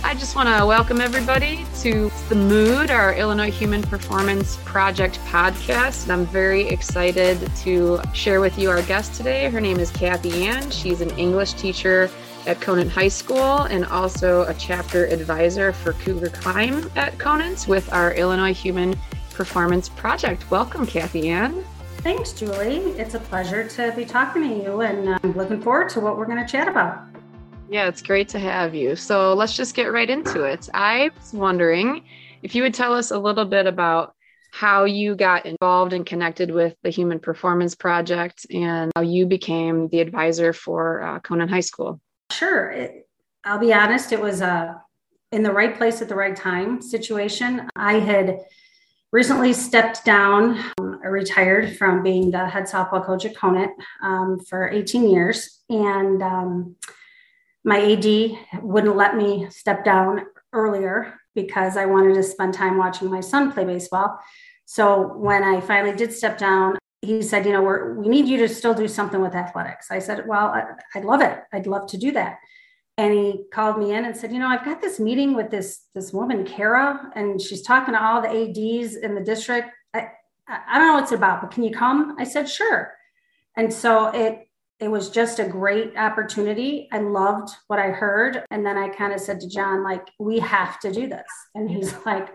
I just want to welcome everybody to The Mood, our Illinois Human Performance Project podcast. And I'm very excited to share with you our guest today. Her name is Kathy Ann. She's an English teacher at Conant High School and also a chapter advisor for Cougar Climb at Conant with our Illinois Human Performance Project. Welcome, Kathy Ann. Thanks, Julie. It's a pleasure to be talking to you, and I'm looking forward to what we're going to chat about. Yeah, it's great to have you. So let's just get right into it. I was wondering if you would tell us a little bit about how you got involved and connected with the Human Performance Project and how you became the advisor for Conant High School. Sure. I'll be honest, it was in the right place at the right time situation. I had recently stepped down. I retired from being the head softball coach at Conant for 18 years. And my AD wouldn't let me step down earlier because I wanted to spend time watching my son play baseball. So when I finally did step down, he said, we need you to still do something with athletics. I said, well, I'd love it. I'd love to do that. And he called me in and said, I've got this meeting with this woman, Kara, and she's talking to all the ADs in the district. I don't know what it's about, but can you come? I said, sure. And so it was just a great opportunity. I loved what I heard. And then I kind of said to John, we have to do this. And he's like,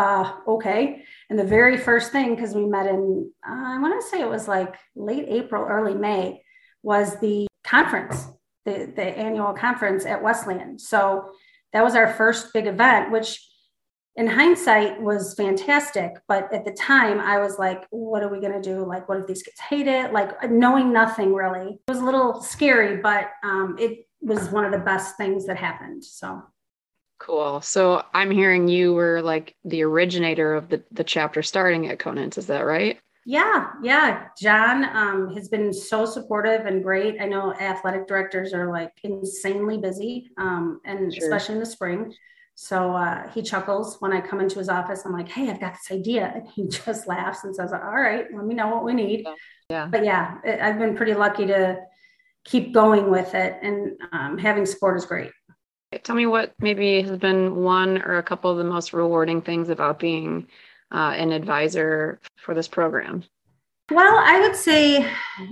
okay. And the very first thing, because we met in, I want to say it was late April, early May, was the conference, the annual conference at Wesleyan. So that was our first big event, which in hindsight was fantastic. But at the time I was like, what are we going to do? What if these kids hate it? Knowing nothing really. It was a little scary, but it was one of the best things that happened. So. Cool. So I'm hearing you were the originator of the chapter starting at Conant. Is that right? Yeah. John has been so supportive and great. I know athletic directors are insanely busy and sure. Especially in the spring. So he chuckles when I come into his office. I'm like, hey, I've got this idea. And he just laughs and says, all right, let me know what we need. Yeah. But yeah, I've been pretty lucky to keep going with it. And having support is great. Tell me what maybe has been one or a couple of the most rewarding things about being an advisor for this program. Well, I would say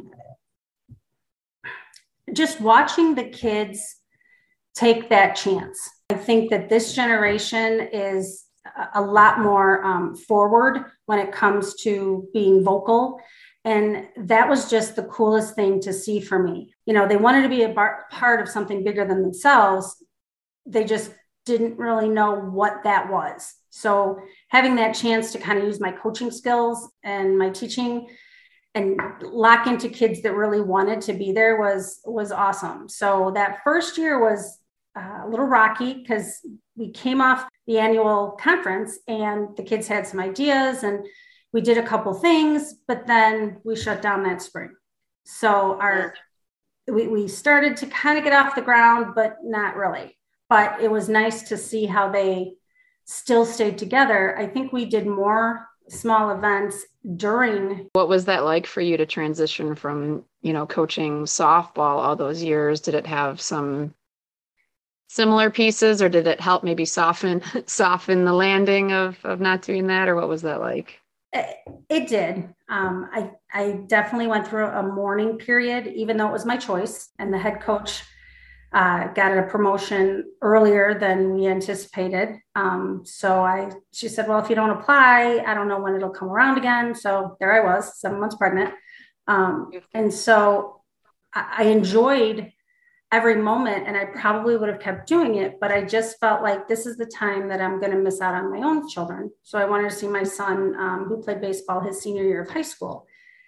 just watching the kids take that chance. I think that this generation is a lot more forward when it comes to being vocal. And that was just the coolest thing to see for me. They wanted to be a part of something bigger than themselves. They just didn't really know what that was. So having that chance to kind of use my coaching skills and my teaching and lock into kids that really wanted to be there was awesome. So that first year was a little rocky because we came off the annual conference and the kids had some ideas and we did a couple things, but then we shut down that spring. So we started to kind of get off the ground, but not really. But it was nice to see how they still stayed together. I think we did more small events during. What was that like for you to transition from, coaching softball all those years? Did it have some similar pieces or did it help maybe soften the landing of not doing that? Or what was that like? It did. I definitely went through a mourning period, even though it was my choice. And the head coach got a promotion earlier than we anticipated. She said, well, if you don't apply, I don't know when it'll come around again. So there I was, 7 months pregnant. And so I enjoyed every moment and I probably would have kept doing it, but I just felt like this is the time that I'm going to miss out on my own children. So I wanted to see my son, who played baseball his senior year of high school.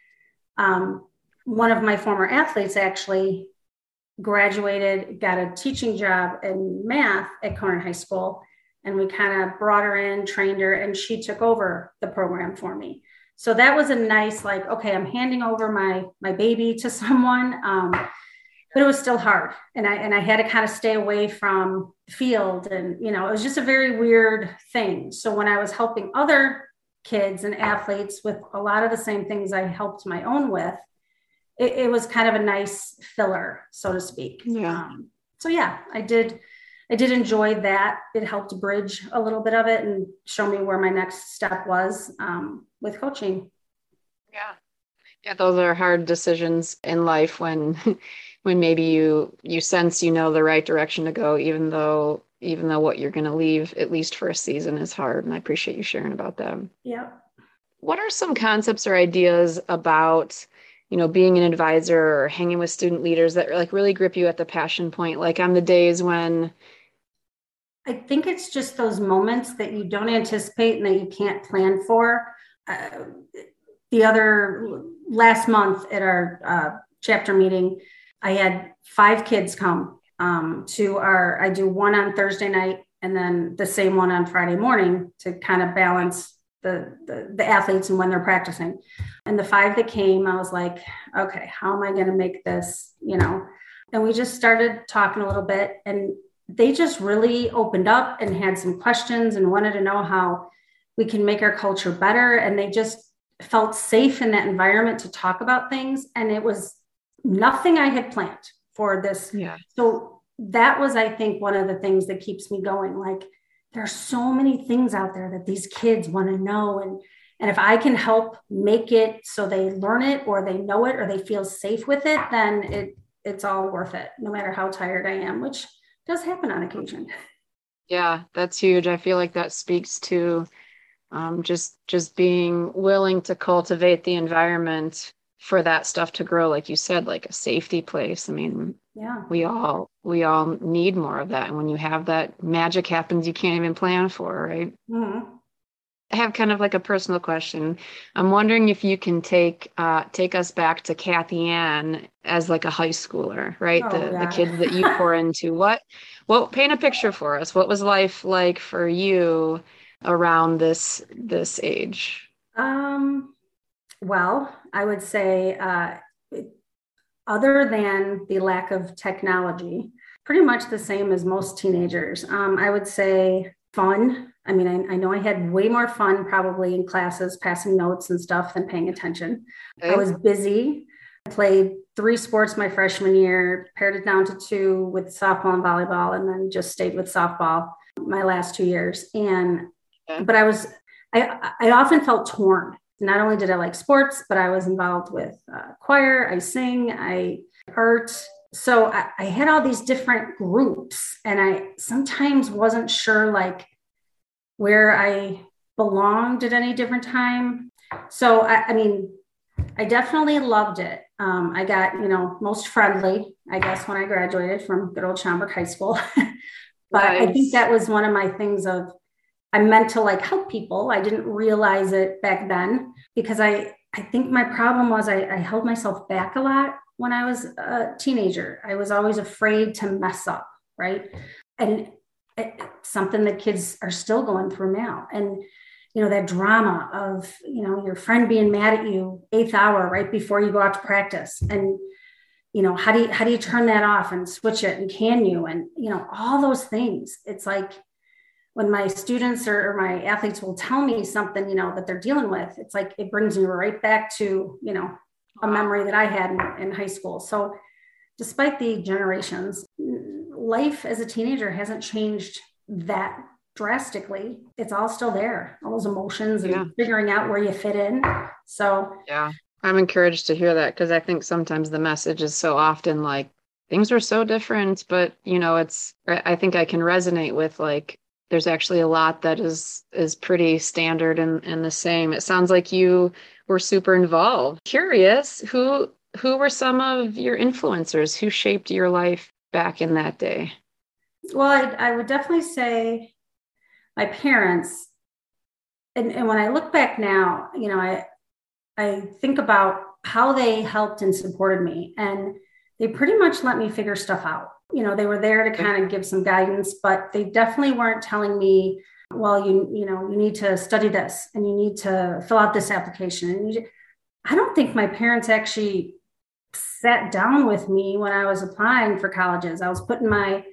One of my former athletes actually graduated, got a teaching job in math at Conant High School. And we kind of brought her in, trained her, and she took over the program for me. So that was a nice, okay, I'm handing over my baby to someone. But it was still hard. And I had to kind of stay away from the field. And, it was just a very weird thing. So when I was helping other kids and athletes with a lot of the same things I helped my own with, it was kind of a nice filler, so to speak. Yeah. So yeah, I did I did enjoy that. It helped bridge a little bit of it and show me where my next step was with coaching. Yeah. Yeah, those are hard decisions in life when when maybe you sense the right direction to go, even though what you're going to leave, at least for a season, is hard. And I appreciate you sharing about that. Yeah. What are some concepts or ideas about, being an advisor or hanging with student leaders that like really grip you at the passion point, like on the days when? I think it's just those moments that you don't anticipate and that you can't plan for. The other last month at our chapter meeting, I had 5 kids come I do one on Thursday night and then the same one on Friday morning to kind of balance the athletes and when they're practicing. And the 5 that came, I was like, okay, how am I going to make this, And we just started talking a little bit, and they just really opened up and had some questions and wanted to know how we can make our culture better. And they just felt safe in that environment to talk about things. And it was nothing I had planned for this. Yeah. So that was, I think, one of the things that keeps me going. Like, there's so many things out there that these kids want to know. And if I can help make it so they learn it or they know it or they feel safe with it, then it's all worth it, no matter how tired I am, which does happen on occasion. Yeah, that's huge. I feel like that speaks to just being willing to cultivate the environment for that stuff to grow, like you said, like a safety place. I mean, yeah, we all need more of that. And when you have that, magic happens you can't even plan for, right? Mm-hmm. I have kind of like a personal question. I'm wondering if you can take us back to Kathy Ann as like a high schooler, right? The kids that you pour into. What paint a picture for us? What was life like for you around this age? Well, I would say, other than the lack of technology, pretty much the same as most teenagers. I would say fun. I mean, I know I had way more fun probably in classes, passing notes and stuff than paying attention. Okay. I was busy. I played 3 sports my freshman year, pared it down to 2 with softball and volleyball, and then just stayed with softball my last 2 years. But I often felt torn. Not only did I like sports, but I was involved with choir, I sing, I art. So I had all these different groups, and I sometimes wasn't sure like where I belonged at any different time. So I mean, I definitely loved it. I got, most friendly, I guess, when I graduated from good old Schaumburg High School. But nice. I think that was one of my things of, I meant to like help people. I didn't realize it back then because I think my problem was I held myself back a lot when I was a teenager. I was always afraid to mess up, right? And it's something that kids are still going through now. And, that drama of, your friend being mad at you 8th hour right before you go out to practice. And, how do you turn that off and switch it? And can you? And, all those things. It's like, when my students or my athletes will tell me something, that they're dealing with, it's like, it brings me right back to, a memory that I had in high school. So despite the generations, life as a teenager hasn't changed that drastically. It's all still there, all those emotions and figuring out where you fit in. So yeah, I'm encouraged to hear that, because I think sometimes the message is so often like, things are so different, but I think I can resonate with like, there's actually a lot that is pretty standard and the same. It sounds like you were super involved. Curious, who were some of your influencers who shaped your life back in that day? Well, I would definitely say my parents. And when I look back now, I think about how they helped and supported me, and they pretty much let me figure stuff out. They were there to kind of give some guidance, but they definitely weren't telling me, well, you need to study this and you need to fill out this application. And I don't think my parents actually sat down with me when I was applying for colleges. I was putting my,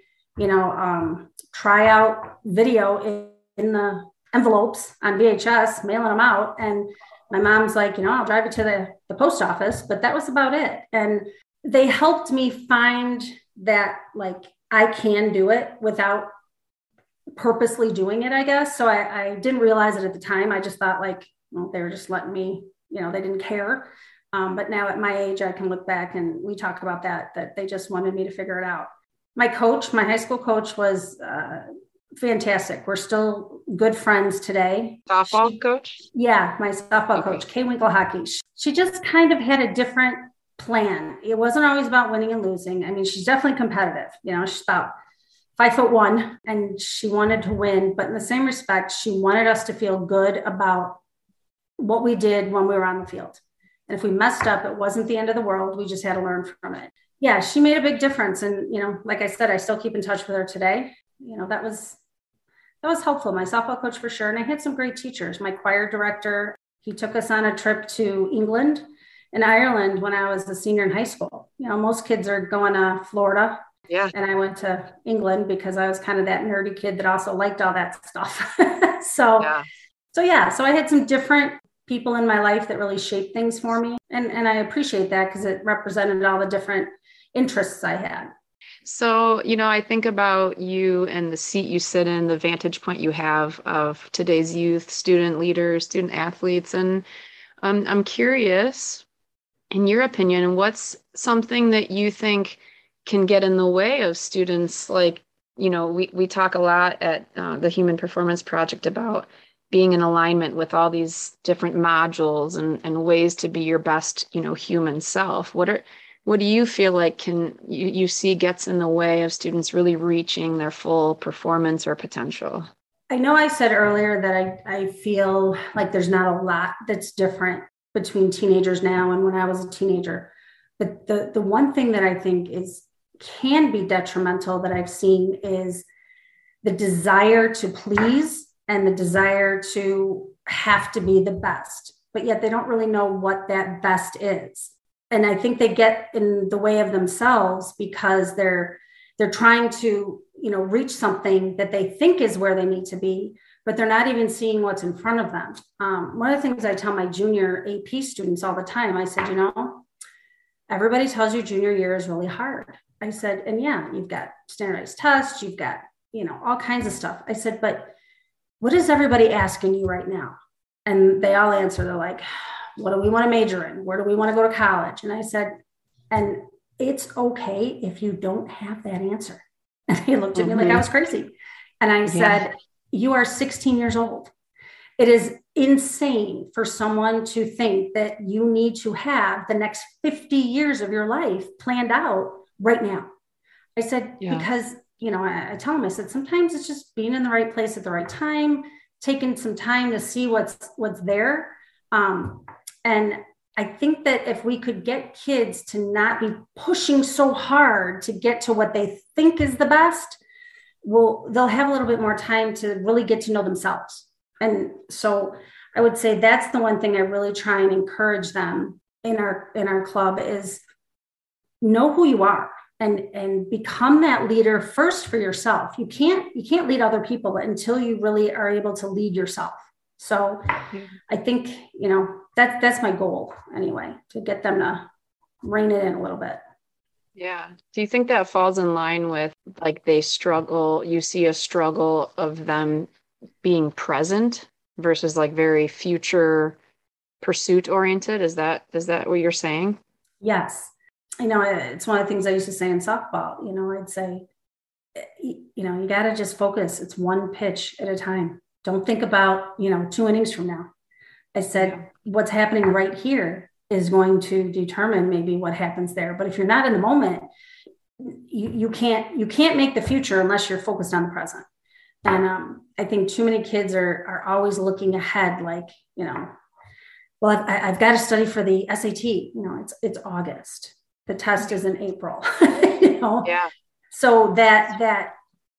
tryout video in the envelopes on VHS, mailing them out. And my mom's like, I'll drive you to the post office, but that was about it. And they helped me find that like I can do it without purposely doing it, I guess. So I didn't realize it at the time. I just thought like, well, they were just letting me, they didn't care. But now at my age, I can look back and we talk about that they just wanted me to figure it out. My high school coach was fantastic. We're still good friends today. Softball coach? Yeah, my softball coach, Kay Winkle Hockey. She just kind of had a different plan. It wasn't always about winning and losing. I mean, she's definitely competitive. She's about 5'1" and she wanted to win, but in the same respect, she wanted us to feel good about what we did when we were on the field. And if we messed up, it wasn't the end of the world. We just had to learn from it. Yeah, she made a big difference. And, like I said, I still keep in touch with her today. That was helpful. My softball coach for sure. And I had some great teachers. My choir director, he took us on a trip to England and Ireland when I was a senior in high school. Most kids are going to Florida. Yeah. And I went to England because I was kind of that nerdy kid that also liked all that stuff. So I had some different people in my life that really shaped things for me. And I appreciate that because it represented all the different interests I had. So, I think about you and the seat you sit in, the vantage point you have of today's youth, student leaders, student athletes. And I'm curious, in your opinion, what's something that you think can get in the way of students? Like, we talk a lot at the Human Performance Project about being in alignment with all these different modules and ways to be your best, human self. What do you feel like you see gets in the way of students really reaching their full performance or potential? I know I said earlier that I feel like there's not a lot that's different between teenagers now and when I was a teenager. But the one thing that I think can be detrimental that I've seen is the desire to please and the desire to have to be the best, but yet they don't really know what that best is. And I think they get in the way of themselves because they're trying to, reach something that they think is where they need to be, but they're not even seeing what's in front of them. One of the things I tell my junior AP students all the time, I said, everybody tells you junior year is really hard. I said, and yeah, you've got standardized tests, you've got, all kinds of stuff. I said, but what is everybody asking you right now? And they all answer, they're like, what do we want to major in? Where do we want to go to college? And I said, and it's okay if you don't have that answer. And he looked at me like I was crazy. And I said, you are 16 years old. It is insane for someone to think that you need to have the next 50 years of your life planned out right now. I said, because, I tell him, I said, sometimes it's just being in the right place at the right time, taking some time to see what's there. And I think that if we could get kids to not be pushing so hard to get to what they think is the best, they'll have a little bit more time to really get to know themselves. And so I would say that's the one thing I really try and encourage them in our club is know who you are and become that leader first for yourself. You can't lead other people until you really are able to lead yourself. So I think, that's my goal anyway, to get them to rein it in a little bit. Yeah. Do you think that falls in line with like you see a struggle of them being present versus like very future pursuit oriented? Is that what you're saying? Yes. It's one of the things I used to say in softball. I'd say, you got to just focus. It's one pitch at a time. Don't think about, 2 innings from now. I said, what's happening right here is going to determine maybe what happens there. But if you're not in the moment, you can't make the future unless you're focused on the present. And I think too many kids are always looking ahead, like, well, I've got to study for the SAT. It's August. The test is in April. Yeah. So that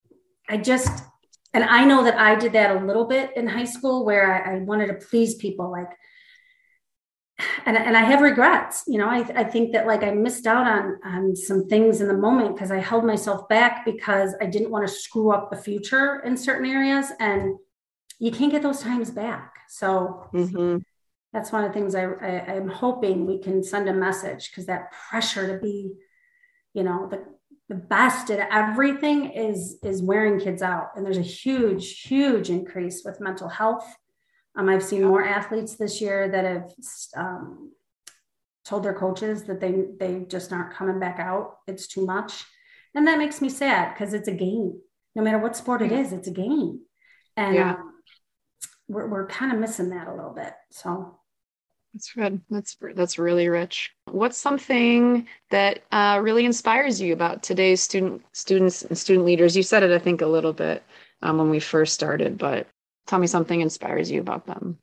and I know that I did that a little bit in high school where I wanted to please people, like, and I have regrets. I think that like I missed out on some things in the moment because I held myself back because I didn't want to screw up the future in certain areas, and you can't get those times back. So that's one of the things I'm hoping we can send a message, because that pressure to be, the the best at everything is wearing kids out. And there's a huge increase with mental health. I've seen more athletes this year that have told their coaches that they just aren't coming back out. It's too much. And that makes me sad because it's a game. No matter what sport it is, it's a game. And we're kind of missing that a little bit. So that's good. That's really rich. What's something that really inspires you about today's students and student leaders? You said it, I think, a little bit when we first started, but tell me something inspires you about them.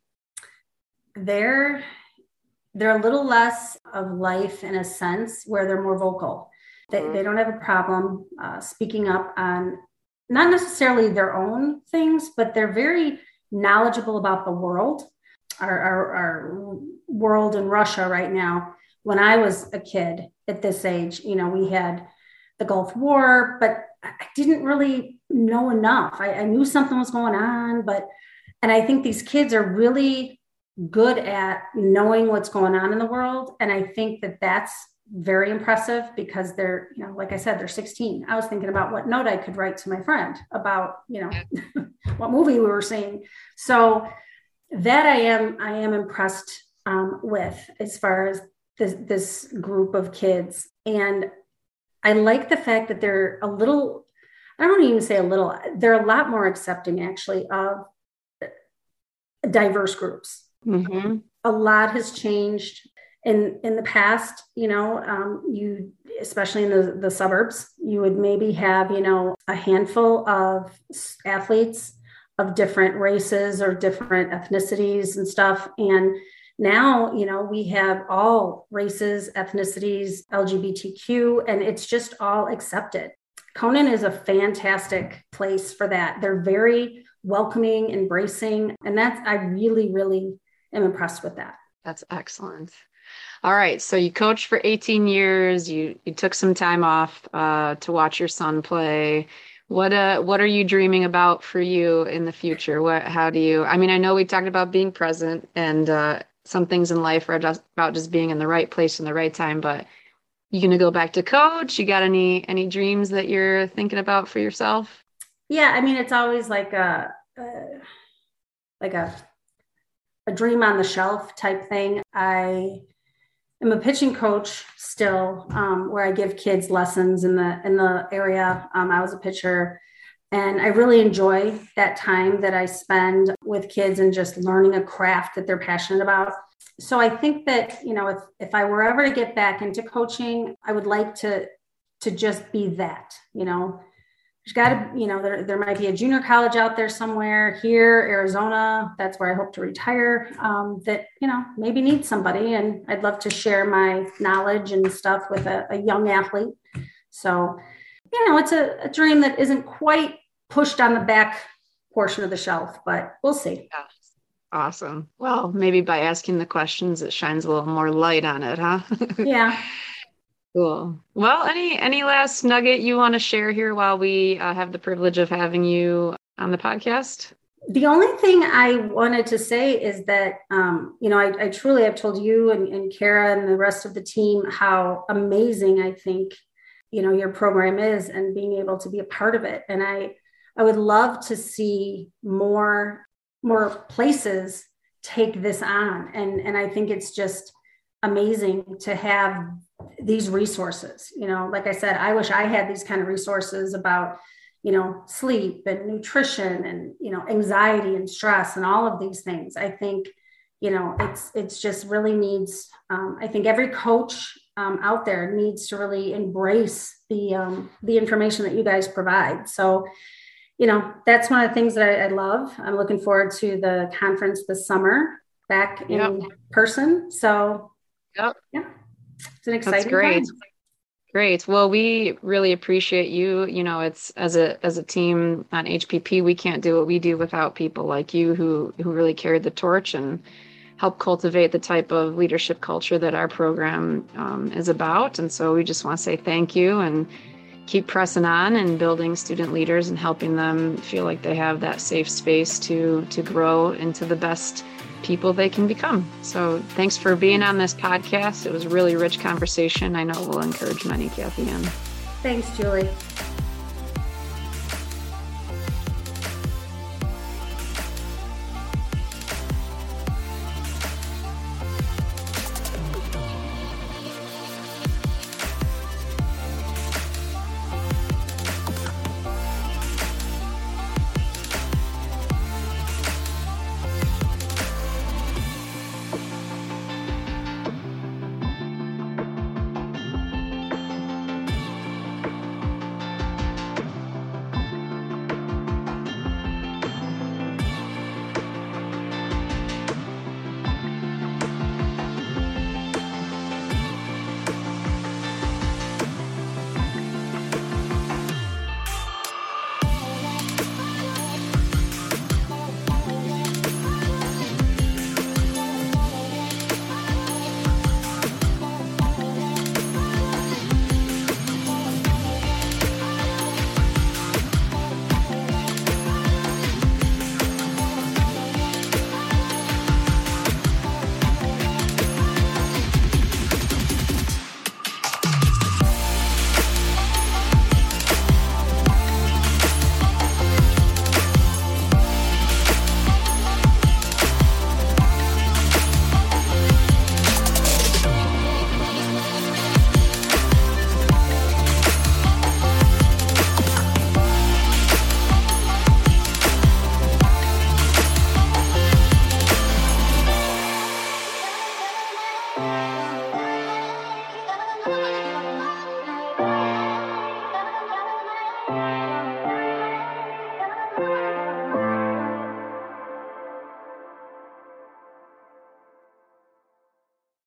They're a little less of life in a sense where they're more vocal. They don't have a problem speaking up on not necessarily their own things, but they're very knowledgeable about the world, our world in Russia right now. When I was a kid at this age, we had the Gulf War, but I didn't really know enough. I knew something was going on, and I think these kids are really good at knowing what's going on in the world. And I think that that's very impressive because they're, like I said, they're 16. I was thinking about what note I could write to my friend about, what movie we were seeing. So that I am impressed with as far as this group of kids. And I like the fact that they're I don't even say a little, they're a lot more accepting actually of diverse groups. Mm-hmm. A lot has changed in the past, you, especially in the suburbs, you would maybe have, a handful of athletes of different races or different ethnicities and stuff. And now, we have all races, ethnicities, LGBTQ, and it's just all accepted. Conan is a fantastic place for that. They're very welcoming, embracing, and I really, really am impressed with that. That's excellent. All right. So you coached for 18 years. You took some time off to watch your son play. What are you dreaming about for you in the future? I know we talked about being present and some things in life are just about just being in the right place in the right time, but you going to go back to coach? You got any dreams that you're thinking about for yourself? Yeah. It's always like a dream on the shelf type thing. I am a pitching coach still, where I give kids lessons in the area. I was a pitcher, and I really enjoy that time that I spend with kids and just learning a craft that they're passionate about. So I think that, if I were ever to get back into coaching, I would like to just be that, There's got to, there might be a junior college out there somewhere here, Arizona. That's where I hope to retire, that, maybe needs somebody. And I'd love to share my knowledge and stuff with a young athlete. So, it's a dream that isn't quite pushed on the back portion of the shelf, but we'll see. Yeah. Awesome. Well, maybe by asking the questions, it shines a little more light on it, huh? Yeah. Cool. Well, any last nugget you want to share here while we have the privilege of having you on the podcast? The only thing I wanted to say is that, I truly have told you and Kara and the rest of the team how amazing I think, your program is and being able to be a part of it. And I would love to see more places take this on. And I think it's just amazing to have these resources. Like I said, I wish I had these kind of resources about, sleep and nutrition and, anxiety and stress and all of these things. I think, it's just really needs, I think every coach out there needs to really embrace the information that you guys provide. So, that's one of the things that I love. I'm looking forward to the conference this summer back in person. So yeah, it's an exciting That's great. time. Great. Well, we really appreciate you. It's as a team on HPP, we can't do what we do without people like you who really carried the torch and help cultivate the type of leadership culture that our program is about. And so we just want to say thank you and keep pressing on and building student leaders and helping them feel like they have that safe space to grow into the best people they can become. So thanks for being on this podcast. It was a really rich conversation. I know it will encourage many, Kathy Ann. Thanks, Julie.